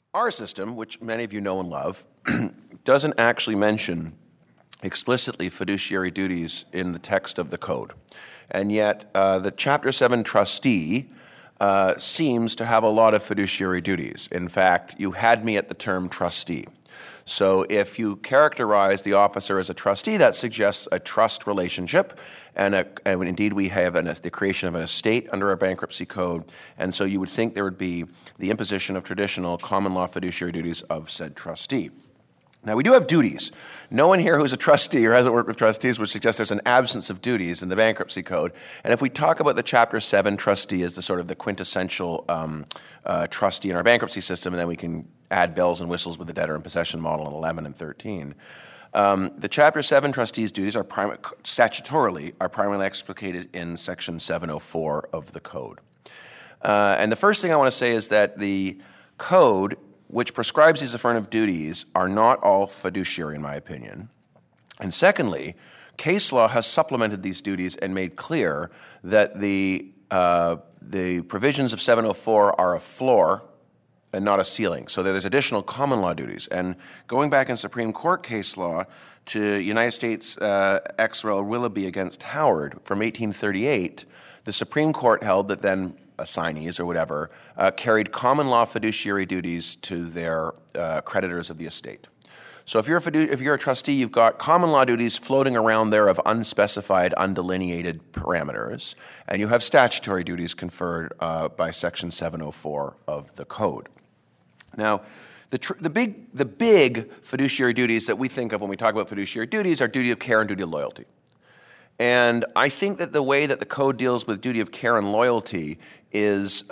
Our system, which many of you know and love, doesn't actually mention explicitly fiduciary duties in the text of the code. And yet the Chapter 7 trustee seems to have a lot of fiduciary duties. In fact, you had me at the term trustee. So if you characterize the officer as a trustee, that suggests a trust relationship, and indeed we have the creation of an estate under our bankruptcy code, and so you would think there would be the imposition of traditional common law fiduciary duties of said trustee. Now, we do have duties. No one here who's a trustee or hasn't worked with trustees would suggest there's an absence of duties in the bankruptcy code. And if we talk about the Chapter 7 trustee as the sort of the quintessential trustee in our bankruptcy system, and then we can add bells and whistles with the debtor in possession model in 11 and 13. The Chapter 7 trustees' duties are statutorily primarily explicated in Section 704 of the code. And the first thing I want to say is that the code which prescribes these affirmative duties are not all fiduciary, in my opinion. And secondly, case law has supplemented these duties and made clear that the provisions of 704 are a floor and not a ceiling. So there's additional common law duties. And going back in Supreme Court case law to United States ex rel. Willoughby against Howard from 1838, the Supreme Court held that then assignees or whatever carried common law fiduciary duties to their creditors of the estate. So if you're a trustee, you've got common law duties floating around there of unspecified, undelineated parameters, and you have statutory duties conferred by Section 704 of the code. Now, the big fiduciary duties that we think of when we talk about fiduciary duties are duty of care and duty of loyalty. And I think that the way that the code deals with duty of care and loyalty is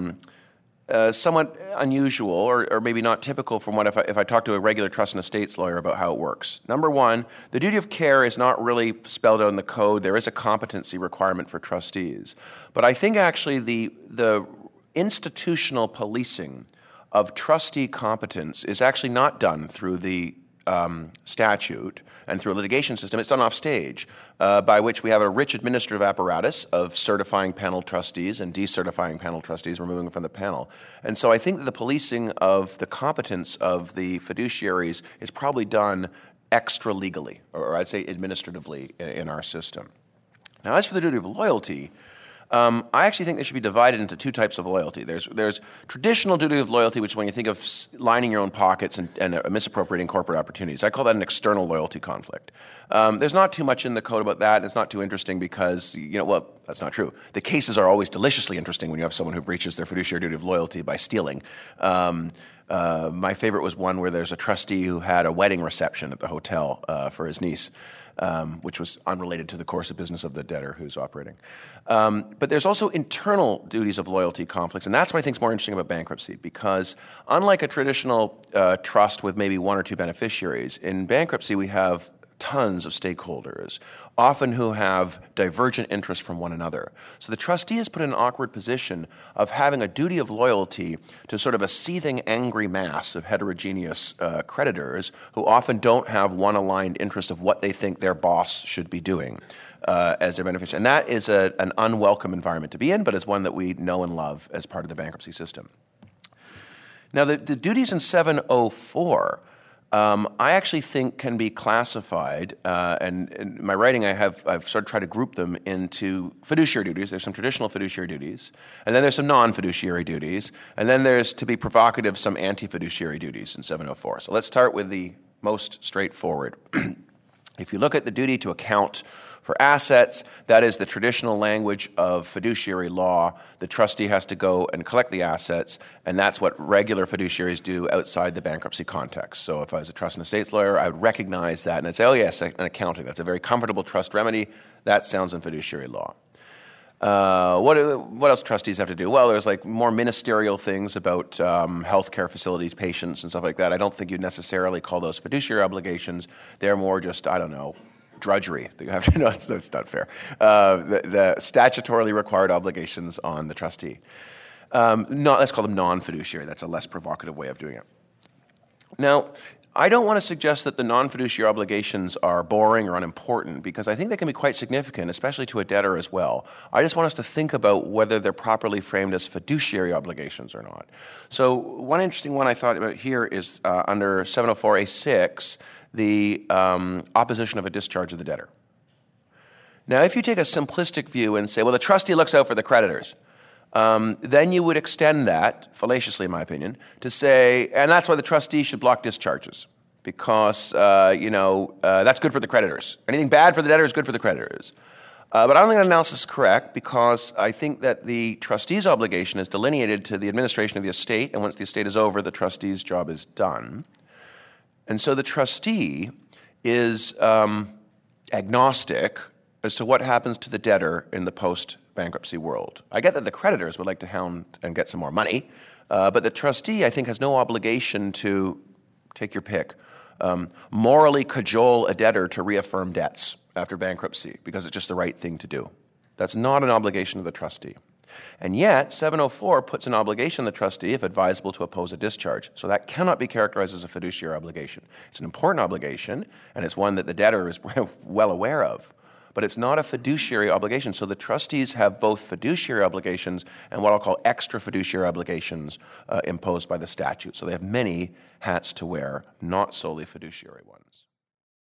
somewhat unusual or maybe not typical from what if I talk to a regular trust and estates lawyer about how it works. Number one, the duty of care is not really spelled out in the code. There is a competency requirement for trustees. But I think actually the institutional policing of trustee competence is actually not done through the statute and through a litigation system. It's done off stage, by which we have a rich administrative apparatus of certifying panel trustees and decertifying panel trustees, removing them from the panel. And so I think that the policing of the competence of the fiduciaries is probably done extra legally, or I'd say administratively in our system. Now, as for the duty of loyalty, I actually think they should be divided into two types of loyalty. There's traditional duty of loyalty, which when you think of lining your own pockets and misappropriating corporate opportunities, I call that an external loyalty conflict. There's not too much in the code about that, and it's not too interesting because, that's not true. The cases are always deliciously interesting when you have someone who breaches their fiduciary duty of loyalty by stealing. My favorite was one where there's a trustee who had a wedding reception at the hotel for his niece. Which was unrelated to the course of business of the debtor who's operating. But there's also internal duties of loyalty conflicts, and that's what I think is more interesting about bankruptcy, because unlike a traditional trust with maybe one or two beneficiaries, in bankruptcy we have tons of stakeholders, often who have divergent interests from one another. So the trustee is put in an awkward position of having a duty of loyalty to sort of a seething, angry mass of heterogeneous creditors who often don't have one aligned interest of what they think their boss should be doing as their beneficiary. And that is an unwelcome environment to be in, but it's one that we know and love as part of the bankruptcy system. Now, the duties in 704 I actually think can be classified, and in my writing I've sort of tried to group them into fiduciary duties. There's some traditional fiduciary duties, and then there's some non-fiduciary duties, and then there's, to be provocative, some anti-fiduciary duties in 704. So let's start with the most straightforward. If you look at the duty to account for assets, that is the traditional language of fiduciary law. The trustee has to go and collect the assets, and that's what regular fiduciaries do outside the bankruptcy context. So if I was a trust and estates lawyer, I would recognize that and I'd say, oh yes, an accounting. That's a very comfortable trust remedy. That sounds in fiduciary law. What else trustees have to do? Well, there's like more ministerial things about healthcare facilities, patients, and stuff like that. I don't think you'd necessarily call those fiduciary obligations. They're more just, drudgery that you have to know. That's not fair. The statutorily required obligations on the trustee. Let's call them non-fiduciary. That's a less provocative way of doing it. Now, I don't want to suggest that the non-fiduciary obligations are boring or unimportant, because I think they can be quite significant, especially to a debtor as well. I just want us to think about whether they're properly framed as fiduciary obligations or not. So one interesting one I thought about here is under 704A6, the opposition of a discharge of the debtor. Now, if you take a simplistic view and say, well, the trustee looks out for the creditors, then you would extend that, fallaciously in my opinion, to say, and that's why the trustee should block discharges, because, that's good for the creditors. Anything bad for the debtor is good for the creditors. But I don't think that analysis is correct, because I think that the trustee's obligation is delineated to the administration of the estate, and once the estate is over, the trustee's job is done. And so the trustee is agnostic as to what happens to the debtor in the post-bankruptcy world. I get that the creditors would like to hound and get some more money, but the trustee, I think, has no obligation to, take your pick, morally cajole a debtor to reaffirm debts after bankruptcy because it's just the right thing to do. That's not an obligation of the trustee. And yet, 704 puts an obligation on the trustee, if advisable, to oppose a discharge. So that cannot be characterized as a fiduciary obligation. It's an important obligation, and it's one that the debtor is well aware of. But it's not a fiduciary obligation. So the trustees have both fiduciary obligations and what I'll call extra fiduciary obligations imposed by the statute. So they have many hats to wear, not solely fiduciary ones.